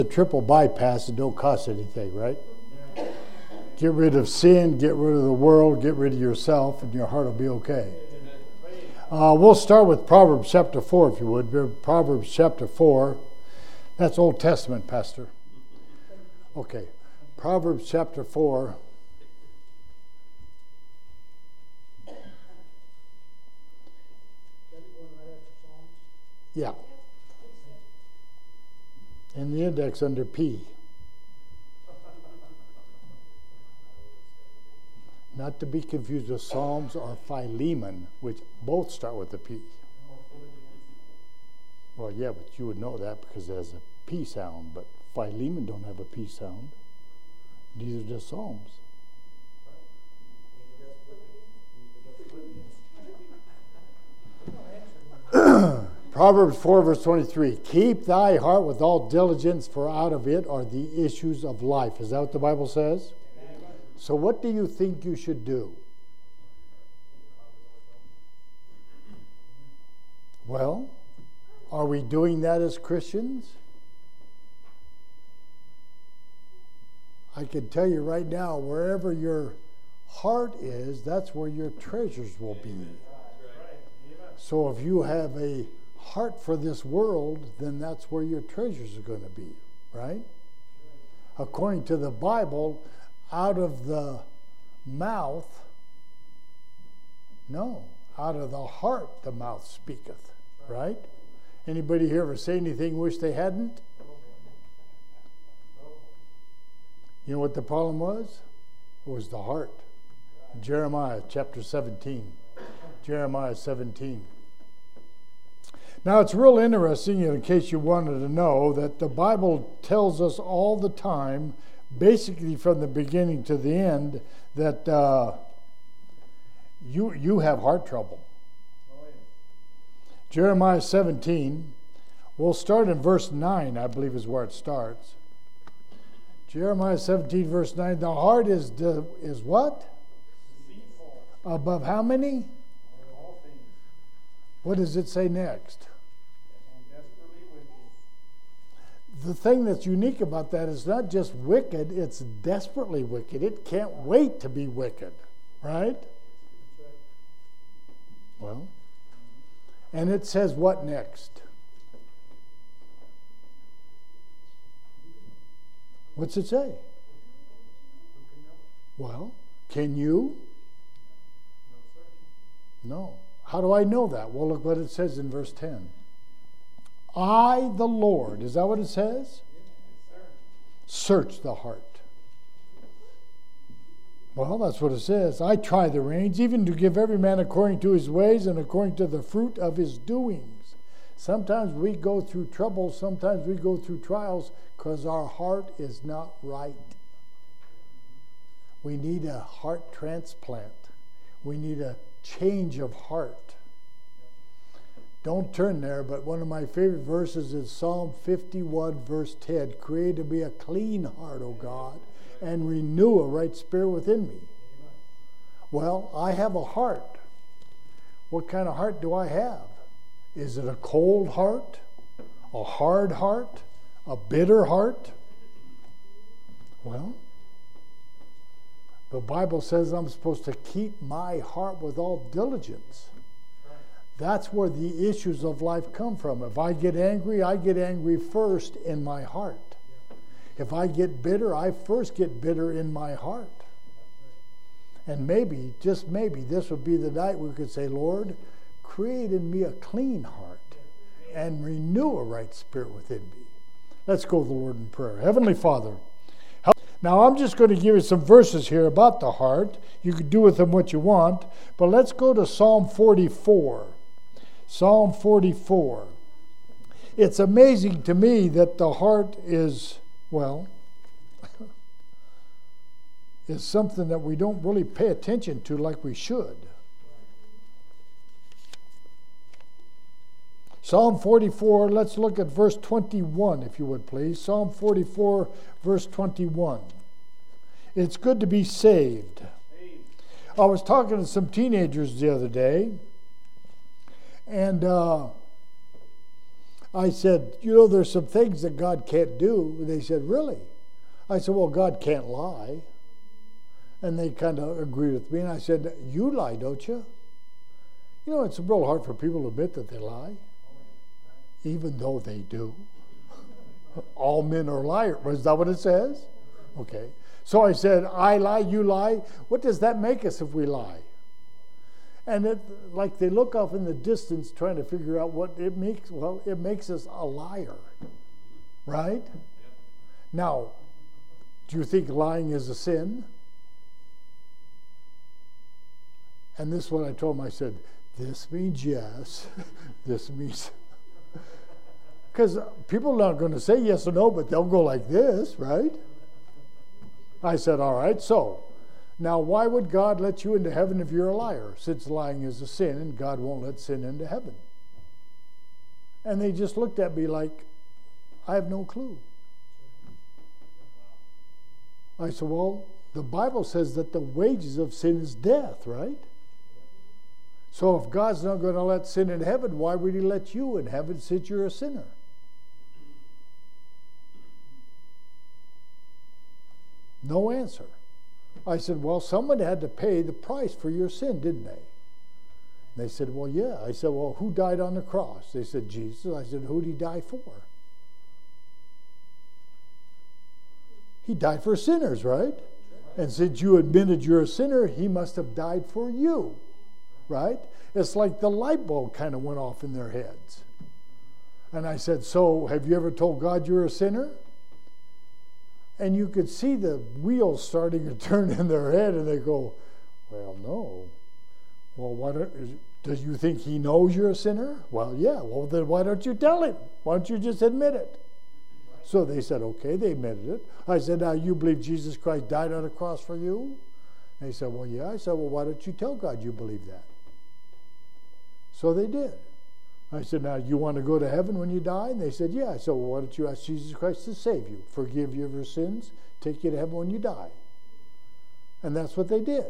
The triple bypass, it don't cost anything, right? Get rid of sin, get rid of the world, get rid of yourself, and your heart will be okay. We'll start with Proverbs chapter 4, if you would. Proverbs chapter 4. That's Old Testament, Pastor. Okay. Proverbs chapter 4. Yeah. In the index under P. Not to be confused with Psalms or Philemon, which both start with a P. Well, yeah, but you would know that because it has a P sound, but Philemon don't have a P sound. These are just Psalms. Proverbs 4, verse 23. Keep thy heart with all diligence, for out of it are the issues of life. Is that what the Bible says? So what do you think you should do? Well, are we doing that as Christians? I can tell you right now, wherever your heart is, that's where your treasures will be. So if you have a heart for this world, then that's where your treasures are going to be, right? According to the Bible, out of the mouth, no, out of the heart the mouth speaketh, right? Anybody here ever say anything wish they hadn't? You know what the problem was? It was the heart. Jeremiah chapter 17. Jeremiah 17. Now it's real interesting, in case you wanted to know, that the Bible tells us all the time, basically from the beginning to the end, that you have heart trouble. Jeremiah 17, we'll start in verse 9, I believe is where it starts. Jeremiah 17, verse 9, the heart is what? Deceitful. Above how many? All things. What does it say next? And desperately wicked. The thing that's unique about that is not just wicked, it's desperately wicked. It can't wait to be wicked, right? Well, and it says what next? What's it say? Well, can you? No. How do I know that? Well, look what it says in verse 10. I, the Lord, is that what it says? Search the heart. Well, that's what it says. I try the reins, even to give every man according to his ways and according to the fruit of his doings. Sometimes we go through trouble, sometimes we go through trials because our heart is not right. We need a heart transplant. We need a change of heart. Don't turn there, but one of my favorite verses is Psalm 51, verse 10. Create to be a clean heart, O God, and renew a right spirit within me. Well, I have a heart. What kind of heart do I have? Is it a cold heart? A hard heart? A bitter heart? Well, the Bible says I'm supposed to keep my heart with all diligence. That's where the issues of life come from. If I get angry first in my heart. If I get bitter, I first get bitter in my heart. And maybe, just maybe, this would be the night we could say, Lord, create in me a clean heart and renew a right spirit within me. Let's go to the Lord in prayer. Heavenly Father, help. Now I'm just going to give you some verses here about the heart. You can do with them what you want, but let's go to Psalm 44. Psalm 44. It's amazing to me that the heart is, well, is something that we don't really pay attention to like we should. Psalm 44, let's look at verse 21, if you would please. Psalm 44, verse 21. It's good to be saved. I was talking to some teenagers the other day, and I said, you know, there's some things that God can't do. And they said, really? I said, well, God can't lie. And they kind of agreed with me. And I said, you lie, don't you? You know, it's real hard for people to admit that they lie, even though they do. All men are liars. Is that what it says? Okay. So I said, I lie, you lie. What does that make us if we lie? And like they look off in the distance trying to figure out what it makes. Well, it makes us a liar, right? Now, do you think lying is a sin? And this is what I told him. I said, this means yes. This means... Because people are not going to say yes or no, but they'll go like this, right? I said, all right, so now why would God let you into heaven if you're a liar? Since lying is a sin and God won't let sin into heaven. And they just looked at me like, I have no clue. I said, well, the Bible says that the wages of sin is death, right? So if God's not going to let sin in heaven, why would he let you in heaven since you're a sinner? No answer. I said, well, someone had to pay the price for your sin, didn't they? They said, well, yeah. I said, well, who died on the cross? They said, Jesus. I said, who did he die for? He died for sinners, right? And since you admitted you're a sinner, he must have died for you, right? It's like the light bulb kind of went off in their heads. And I said, so have you ever told God you're a sinner? And you could see the wheels starting to turn in their head, and they go, well, no. Well, do you think he knows you're a sinner? Well, yeah. Well, then why don't you tell him? Why don't you just admit it? So they said, okay, they admitted it. I said, now you believe Jesus Christ died on the cross for you? They said, well, yeah. I said, well, why don't you tell God you believe that? So they did. I said, now you want to go to heaven when you die? And they said, yeah. I said, well, why don't you ask Jesus Christ to save you, forgive you of your sins, take you to heaven when you die? And that's what they did.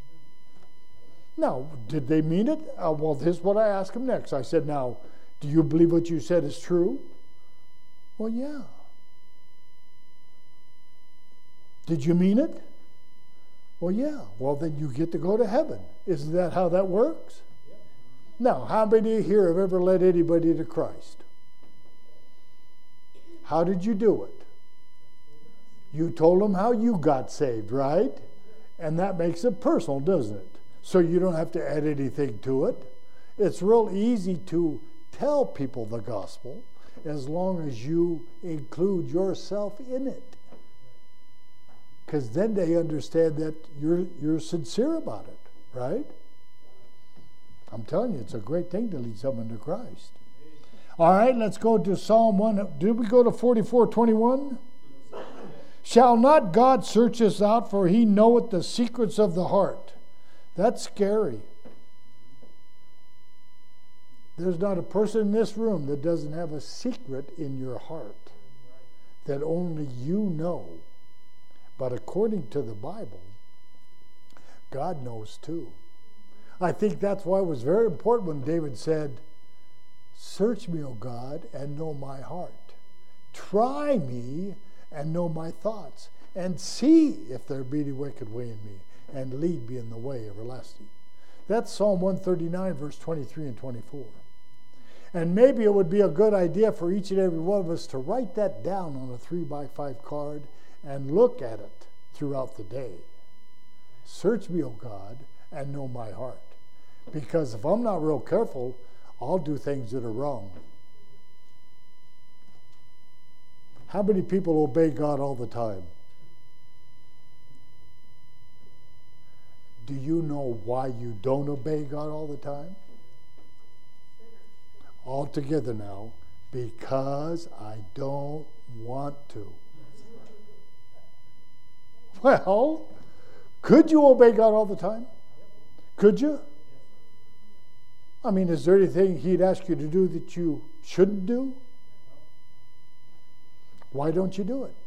Now, did they mean it? Well, this is what I asked them next. I said, now, do you believe what you said is true? Well, yeah. Did you mean it? Well, yeah. Well, then you get to go to heaven. Isn't that how that works? Now, how many here have ever led anybody to Christ? How did you do it? You told them how you got saved, right? And that makes it personal, doesn't it? So you don't have to add anything to it. It's real easy to tell people the gospel as long as you include yourself in it. Because then they understand that you're sincere about it, right? I'm telling you, it's a great thing to lead someone to Christ. All right, let's go to Psalm 1. Did we go to 44:21? Shall not God search us out, for he knoweth the secrets of the heart? That's scary. There's not a person in this room that doesn't have a secret in your heart that only you know. But according to the Bible, God knows too. I think that's why it was very important when David said, search me, O God, and know my heart. Try me and know my thoughts, and see if there be any wicked way in me, and lead me in the way everlasting. That's Psalm 139, verse 23 and 24. And maybe it would be a good idea for each and every one of us to write that down on a 3x5 card and look at it throughout the day. Search me, O God, and know my heart. Because if I'm not real careful, I'll do things that are wrong. How many people obey God all the time? Do you know why you don't obey God all the time? All together now. Because I don't want to. Well, could you obey God all the time? Could you? I mean, is there anything he'd ask you to do that you shouldn't do? Why don't you do it?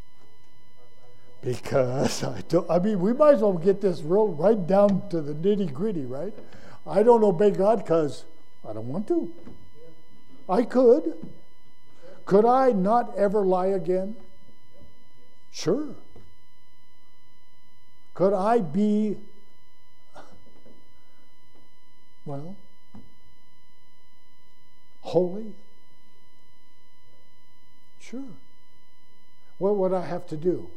Because I don't. I mean, we might as well get this right down to the nitty-gritty, right? I don't obey God because I don't want to. I could, Could I not ever lie again? Sure. Could I be, holy? Sure. What would I have to do?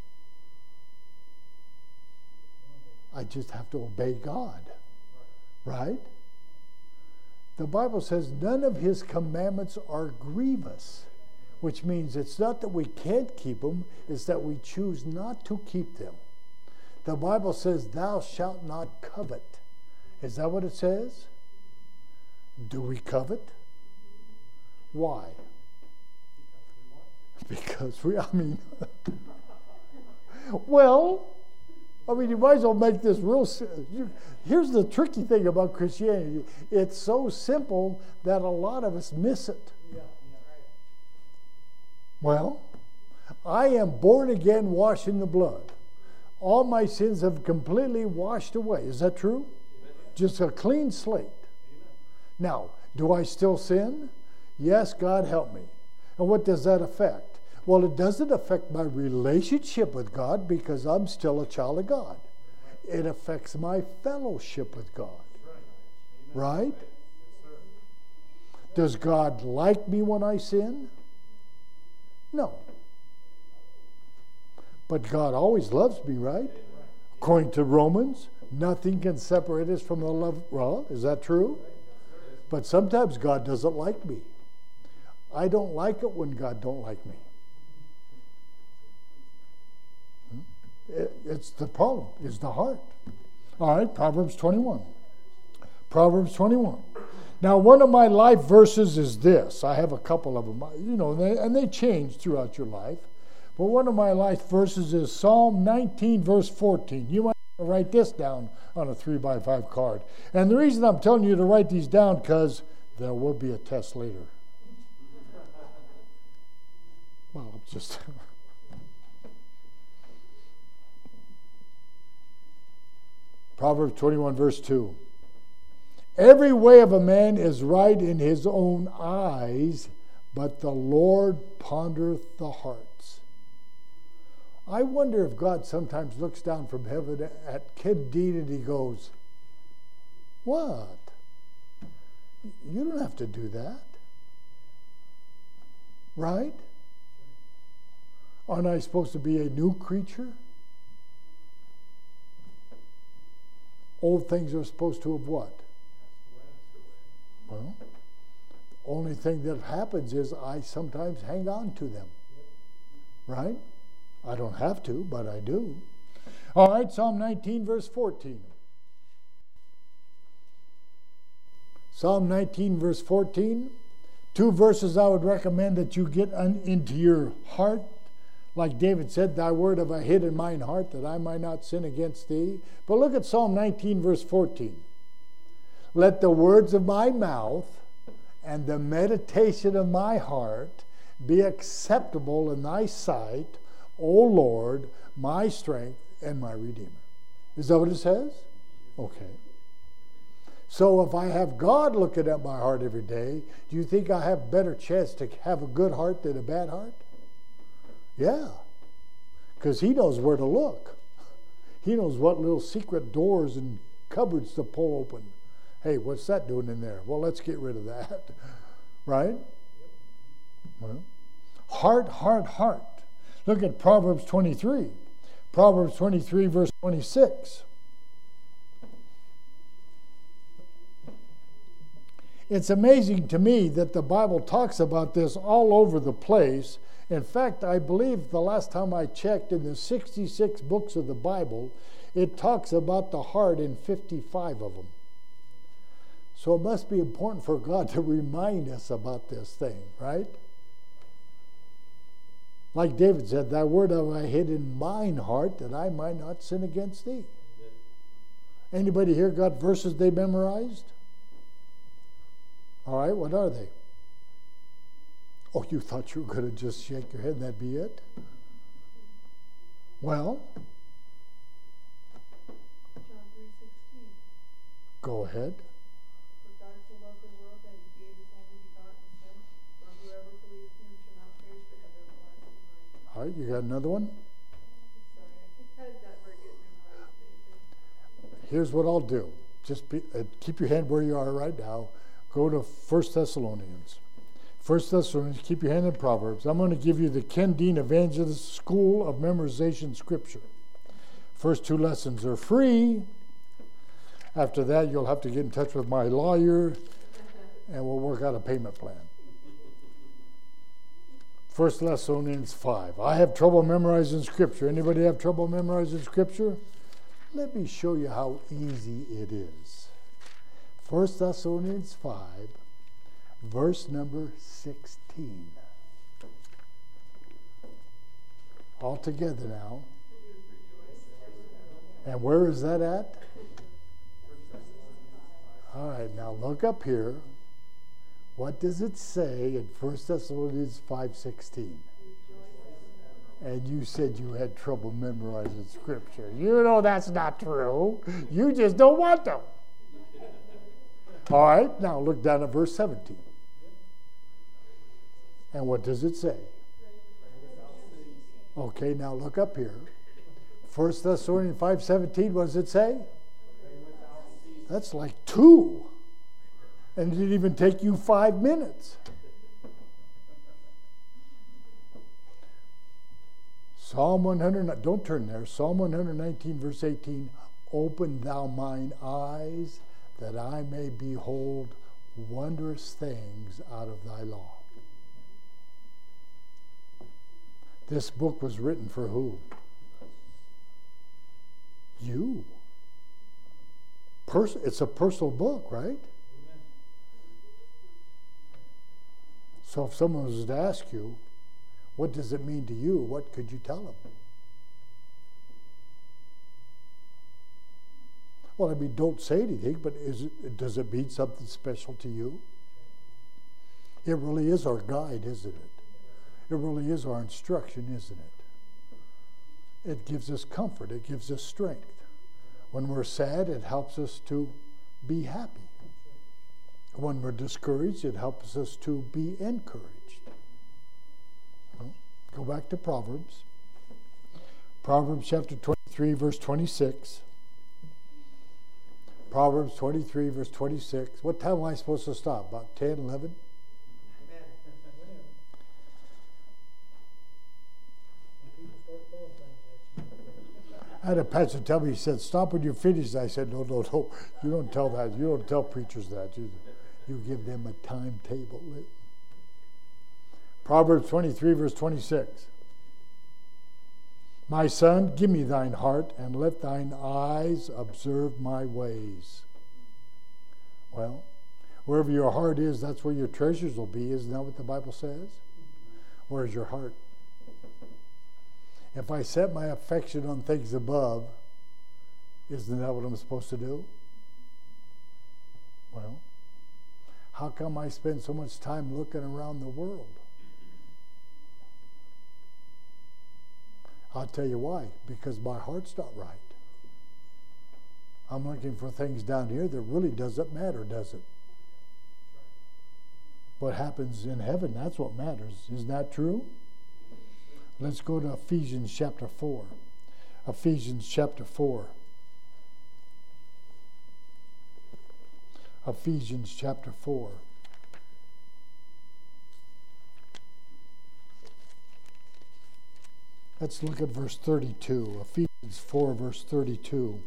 I just have to obey God. Right? The Bible says none of his commandments are grievous, which means it's not that we can't keep them, it's that we choose not to keep them. The Bible says, thou shalt not covet. Is that what it says? Do we covet? Why? Because you might as well make this real. Here's the tricky thing about Christianity. It's so simple that a lot of us miss it. Well, I am born again, washed in the blood. All my sins have completely washed away. Is that true? Just a clean slate. Now, do I still sin? Yes, God help me. And what does that affect? Well, it doesn't affect my relationship with God because I'm still a child of God. It affects my fellowship with God. Right? Does God like me when I sin? No. But God always loves me, right? According to Romans, nothing can separate us from the love. Well, is that true? But sometimes God doesn't like me. I don't like it when God don't like me. It's the problem. It's the heart. All right, Proverbs 21. Proverbs 21. Now, one of my life verses is this. I have a couple of them, and they change throughout your life. But one of my life verses is Psalm 19, verse 14. You might write this down on a 3x5 card. And the reason I'm telling you to write these down, because there will be a test later. Well, I'm just... Proverbs 21, verse 2. Every way of a man is right in his own eyes, but the Lord pondereth the hearts. I wonder if God sometimes looks down from heaven at Kid Dean and he goes, what? You don't have to do that. Right? Aren't I supposed to be a new creature? Old things are supposed to have what? Well, the only thing that happens is I sometimes hang on to them. Right? I don't have to, but I do. All right, Psalm 19, verse 14. Psalm 19, verse 14. 2 verses I would recommend that you get into your heart. Like David said, thy word have I hid in mine heart that I might not sin against thee. But look at Psalm 19, verse 14. Let the words of my mouth and the meditation of my heart be acceptable in thy sight, O Lord, my strength and my Redeemer. Is that what it says? Okay. So if I have God looking at my heart every day, do you think I have a better chance to have a good heart than a bad heart? Yeah. Because he knows where to look. He knows what little secret doors and cupboards to pull open. Hey, what's that doing in there? Well, let's get rid of that. Right? Well, heart, heart, heart. Look at Proverbs 23. Proverbs 23, verse 26. It's amazing to me that the Bible talks about this all over the place. In fact, I believe the last time I checked in the 66 books of the Bible, it talks about the heart in 55 of them. So it must be important for God to remind us about this thing, right? Like David said, thy word have I hid in mine heart that I might not sin against thee. Anybody here got verses they memorized? All right, what are they? Oh, you thought you were going to just shake your head and that'd be it? Well? John 3:16. Go ahead. For God so loved the world that he gave his only begotten Son, for whoever believes in him All right, you got another one? Sorry, I had that word get memorized. Here's what I'll do. Just keep your hand where you are right now. Go to 1 Thessalonians. 1 Thessalonians, keep your hand in Proverbs. I'm going to give you the Ken Dean Evangelist School of Memorization Scripture. First 2 lessons are free. After that, you'll have to get in touch with my lawyer, and we'll work out a payment plan. 1 Thessalonians 5. I have trouble memorizing Scripture. Anybody have trouble memorizing Scripture? Let me show you how easy it is. 1 Thessalonians 5, verse number 16. All together now. And where is that at? All right, now look up here. What does it say in 1 Thessalonians 5:16? And you said you had trouble memorizing Scripture. You know that's not true. You just don't want to. All right, now look down at verse 17. And what does it say? Okay, now look up here. 1 Thessalonians 5:17, what does it say? That's like 2. And it didn't even take you 5 minutes. Psalm 100, don't turn there. Psalm 119, verse 18, open thou mine eyes that I may behold wondrous things out of thy law. This book was written for who? You. It's a personal book, right? So if someone was to ask you, what does it mean to you? What could you tell them? Well, I mean, don't say anything, but does it mean something special to you? It really is our guide, isn't it? It really is our instruction, isn't it? It gives us comfort. It gives us strength. When we're sad, it helps us to be happy. When we're discouraged, it helps us to be encouraged. Well, go back to Proverbs. Proverbs chapter 23, verse 26. Proverbs 23, verse 26. What time am I supposed to stop? About 10, 11? I had a pastor tell me, he said, stop when you're finished. I said, no. You don't tell that. You don't tell preachers that. You give them a timetable. Proverbs 23, verse 26. My son, give me thine heart, and let thine eyes observe my ways. Well, wherever your heart is, that's where your treasures will be. Isn't that what the Bible says? Where's your heart? If I set my affection on things above, isn't that what I'm supposed to do? Well, how come I spend so much time looking around the world? I'll tell you why. Because my heart's not right. I'm looking for things down here that really doesn't matter, does it? What happens in heaven, that's what matters. Isn't that true? Let's go to Ephesians chapter 4. Ephesians chapter 4. Ephesians chapter 4. Let's look at verse 32. Ephesians 4, verse 32.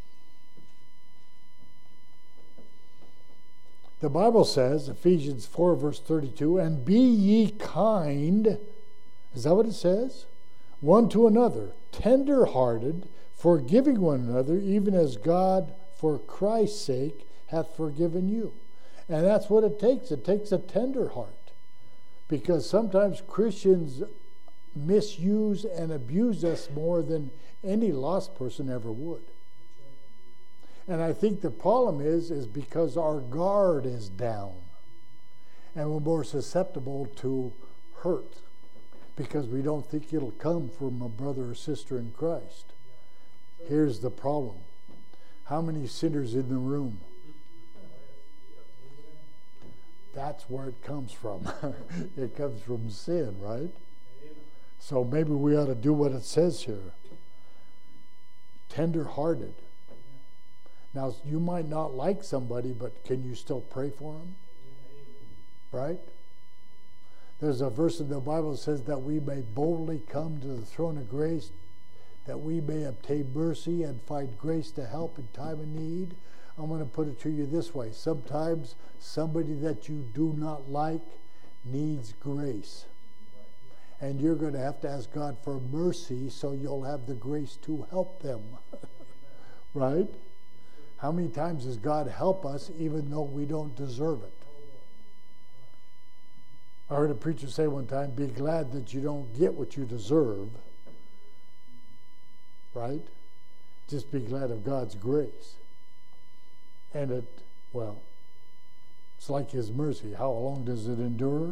The Bible says, Ephesians 4, verse 32, and be ye kind. Is that what it says? One to another, tender-hearted, forgiving one another, even as God, for Christ's sake, hath forgiven you. And that's what it takes. It takes a tender heart. Because sometimes Christians misuse and abuse us more than any lost person ever would. And I think the problem is because our guard is down. And we're more susceptible to hurt. Because we don't think it'll come from a brother or sister in Christ. Here's the problem. How many sinners in the room? That's where it comes from. It comes from sin, right? So maybe we ought to do what it says here. Tender-hearted. Now, you might not like somebody, but can you still pray for them? Right? There's a verse in the Bible that says that we may boldly come to the throne of grace, that we may obtain mercy and find grace to help in time of need. I'm going to put it to you this way. Sometimes somebody that you do not like needs grace. And you're going to have to ask God for mercy so you'll have the grace to help them. Right? How many times does God help us even though we don't deserve it? I heard a preacher say one time, be glad that you don't get what you deserve. Right? Just be glad of God's grace. And it's like His mercy. How long does it endure?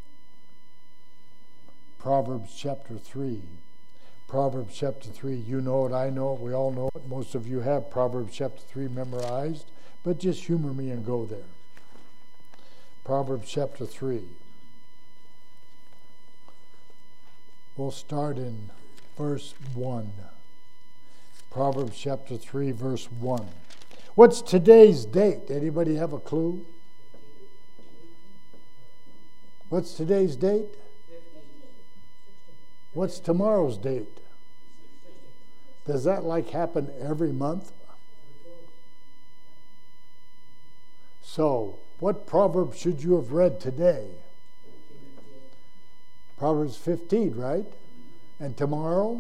Proverbs chapter 3. Proverbs chapter 3. You know it, I know it, we all know it. Most of you have Proverbs chapter 3 memorized, but just humor me and go there. Proverbs chapter 3. We'll start in verse 1. Proverbs chapter 3, verse 1. What's today's date? Anybody have a clue? What's today's date? What's tomorrow's date? Does that happen every month? So, what proverb should you have read today? Proverbs 15, right? And tomorrow?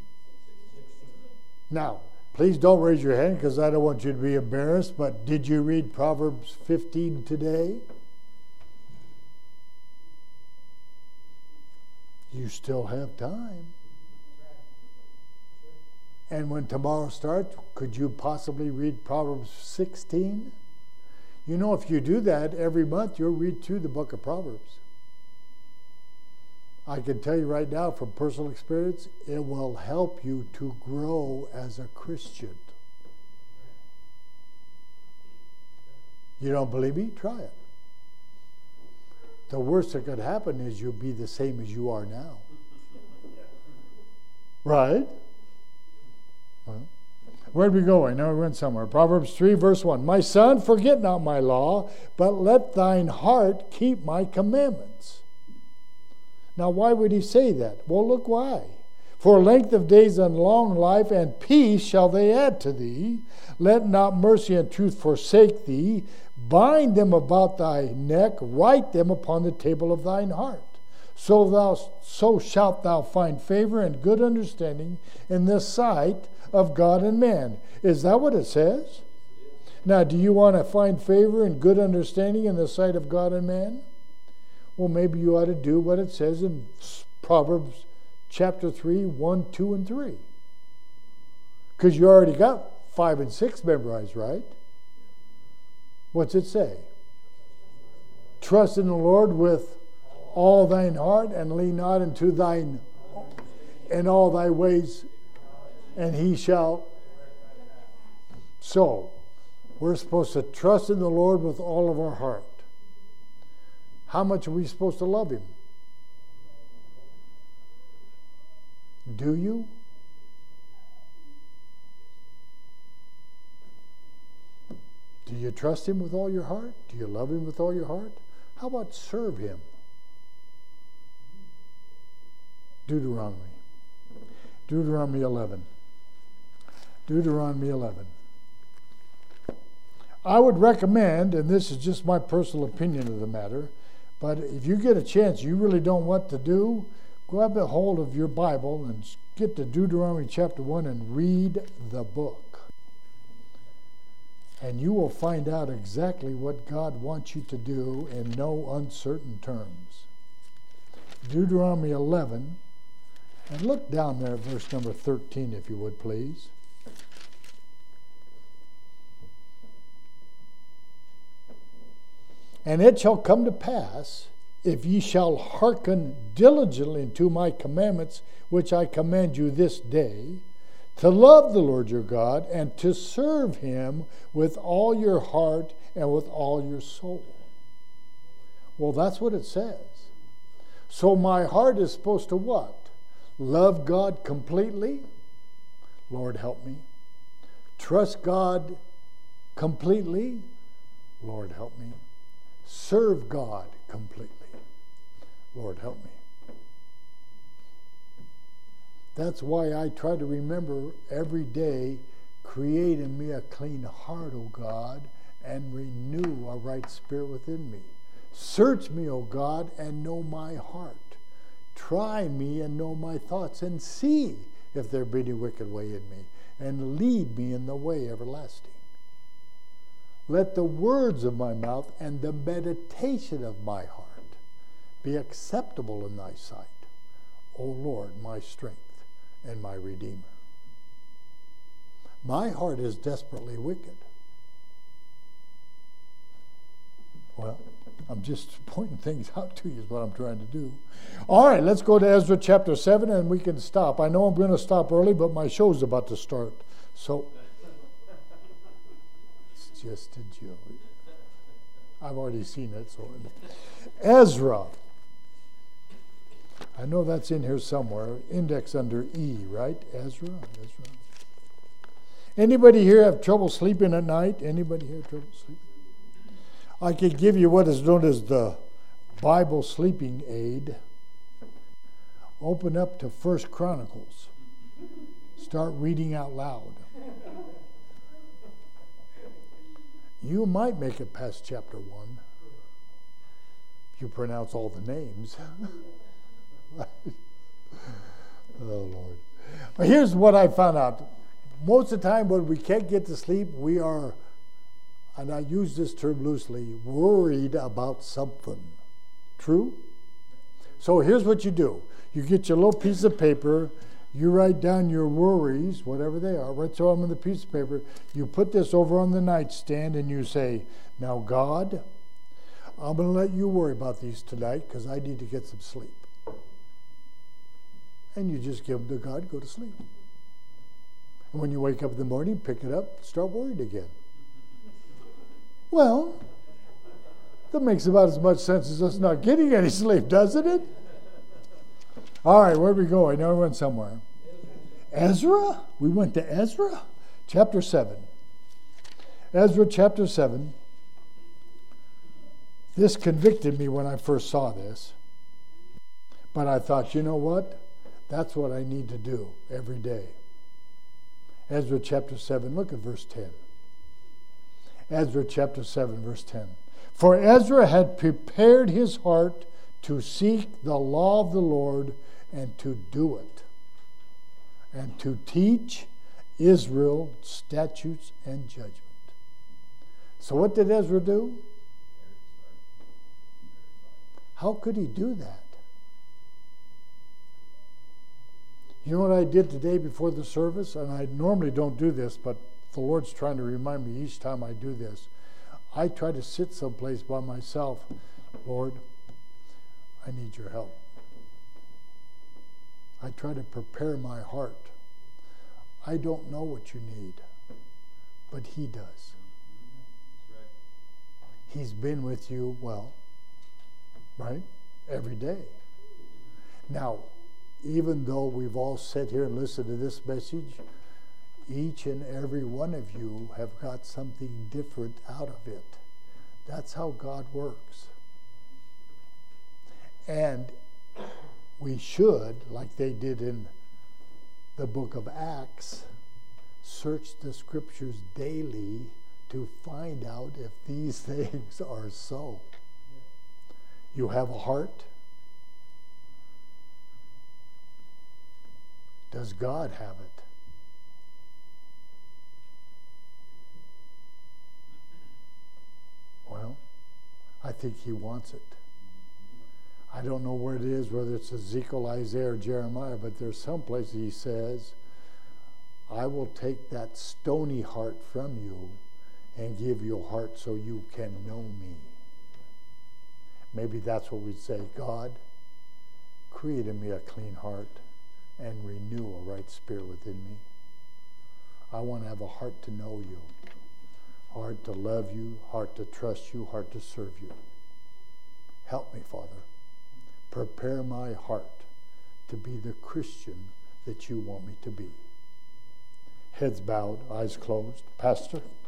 Now, please don't raise your hand because I don't want you to be embarrassed, but did you read Proverbs 15 today? You still have time. And when tomorrow starts, could you possibly read Proverbs 16? You know, if you do that every month, you'll read through the book of Proverbs. I can tell you right now from personal experience, it will help you to grow as a Christian. You don't believe me? Try it. The worst that could happen is you'll be the same as you are now. Right? Well, where are we going? Now we went somewhere. Proverbs 3, verse 1. My son, forget not my law, but let thine heart keep my commandments. Now, why would he say that? Well, look why. For length of days and long life and peace shall they add to thee. Let not mercy and truth forsake thee. Bind them about thy neck, write them upon the table of thine heart. So shalt thou find favor and good understanding in the sight of God and man. Is that what it says? Now, do you want to find favor and good understanding in the sight of God and man? Well, maybe you ought to do what it says in Proverbs chapter 3, 1, 2, and 3. Because you already got 5 and 6 memorized, right? What's it say? Trust in the Lord with all thine heart and lean not into thine in all thy ways, and he shall. So, we're supposed to trust in the Lord with all of our heart. How much are we supposed to love him? Do you? Do you trust him with all your heart? Do you love him with all your heart? How about serve him? Deuteronomy 11. Deuteronomy 11. I would recommend, and this is just my personal opinion of the matter, but if you get a chance, you really don't know what to do, grab a hold of your Bible and get to Deuteronomy chapter 1 and read the book. And you will find out exactly what God wants you to do in no uncertain terms. Deuteronomy 11, and look down there at verse number 13, if you would, please. And it shall come to pass, if ye shall hearken diligently unto my commandments, which I command you this day, to love the Lord your God, and to serve him with all your heart and with all your soul. Well, that's what it says. So my heart is supposed to what? Love God completely. Lord, help me. Trust God completely. Lord, help me. Serve God completely. Lord, help me. That's why I try to remember every day, create in me a clean heart, O God, and renew a right spirit within me. Search me, O God, and know my heart. Try me and know my thoughts, and see if there be any wicked way in me, and lead me in the way everlasting. Let the words of my mouth and the meditation of my heart be acceptable in thy sight, O Lord, my strength and my Redeemer. My heart is desperately wicked. Well, I'm just pointing things out to you is what I'm trying to do. All right, let's go to Ezra chapter 7 and we can stop. I know I'm going to stop early, but my show's about to start. So, it's just a joke. I've already seen it. So, Ezra. I know that's in here somewhere. Index under E, right? Ezra. Anybody here have trouble sleeping at night? Anybody here have trouble sleeping? I could give you what is known as the Bible sleeping aid. Open up to 1 Chronicles. Start reading out loud. You might make it past chapter 1 if you pronounce all the names. Oh, Lord. Here's what I found out. Most of the time when we can't get to sleep, we are, and I use this term loosely, worried about something. True? So here's what you do. You get your little piece of paper, you write down your worries, whatever they are, right? So I'm on the piece of paper. You put this over on the nightstand and you say, now God, I'm going to let you worry about these tonight because I need to get some sleep. And you just give them to God, go to sleep. And when you wake up in the morning, pick it up, start worrying again. Well, that makes about as much sense as us not getting any sleep, doesn't it? All right, where do we go? I know we went somewhere. Ezra? We went to Ezra? Chapter 7. Ezra chapter 7. This convicted me when I first saw this. But I thought, you know what? That's what I need to do every day. Ezra chapter 7, look at verse 10. Ezra chapter 7, verse 10. For Ezra had prepared his heart to seek the law of the Lord and to do it, and to teach Israel statutes and judgment. So what did Ezra do? How could he do that? You know what I did today before the service? And I normally don't do this, but the Lord's trying to remind me each time I do this. I try to sit someplace by myself. Lord, I need your help. I try to prepare my heart. I don't know what you need, but He does. He's been with you, well, right? Every day. Now, even though we've all sat here and listened to this message, each and every one of you have got something different out of it. That's how God works. And we should, like they did in the book of Acts, search the scriptures daily to find out if these things are so. You have a heart. Does God have it? Well, I think He wants it. I don't know where it is, whether it's Ezekiel, Isaiah, or Jeremiah, but there's some places He says, I will take that stony heart from you and give you a heart so you can know me. Maybe that's what we'd say. God, create in me a clean heart and renew a right spirit within me. I want to have a heart to know you, heart to love you, heart to trust you, heart to serve you. Help me, Father. Prepare my heart to be the Christian that you want me to be. Heads bowed, eyes closed. Pastor?